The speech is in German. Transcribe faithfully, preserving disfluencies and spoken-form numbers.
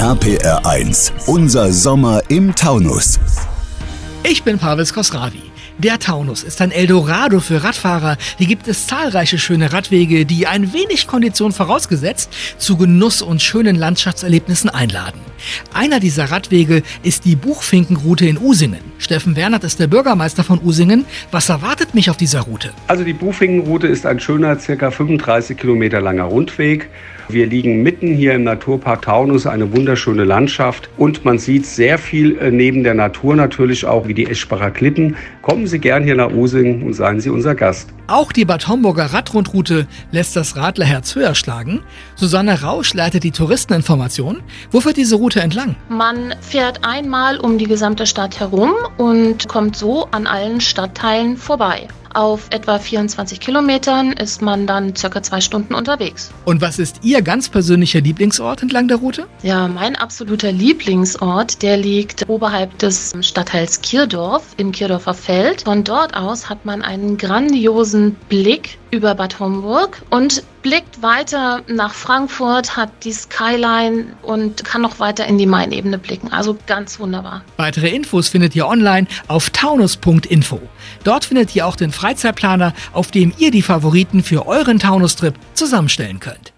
R P R eins, unser Sommer im Taunus. Ich bin Pavel Skosravi. Der Taunus ist ein Eldorado für Radfahrer. Hier gibt es zahlreiche schöne Radwege, die ein wenig Kondition vorausgesetzt zu Genuss und schönen Landschaftserlebnissen einladen. Einer dieser Radwege ist die Buchfinkenroute in Usingen. Steffen Wernert ist der Bürgermeister von Usingen. Was erwartet mich auf dieser Route? Also die Buchfinkenroute ist ein schöner, ca. fünfunddreißig Kilometer langer Rundweg. Wir liegen mitten hier im Naturpark Taunus, eine wunderschöne Landschaft und man sieht sehr viel neben der Natur natürlich auch, wie die Eschbacher Klippen. Kommen Sie gern hier nach Usingen und seien Sie unser Gast. Auch die Bad Homburger Radrundroute lässt das Radlerherz höher schlagen. Susanne Rausch leitet die Touristeninformation. Wo führt diese Route entlang? Man fährt einmal um die gesamte Stadt herum und kommt so an allen Stadtteilen vorbei. Auf etwa vierundzwanzig Kilometern ist man dann circa zwei Stunden unterwegs. Und was ist Ihr ganz persönlicher Lieblingsort entlang der Route? Ja, mein absoluter Lieblingsort, der liegt oberhalb des Stadtteils Kirdorf im Kirdorfer Feld. Von dort aus hat man einen grandiosen Blick über Bad Homburg und blickt weiter nach Frankfurt, hat die Skyline und kann noch weiter in die Mainebene blicken. Also ganz wunderbar. Weitere Infos findet ihr online auf taunus punkt info. Dort findet ihr auch den Freizeitplaner, auf dem ihr die Favoriten für euren Taunus-Trip zusammenstellen könnt.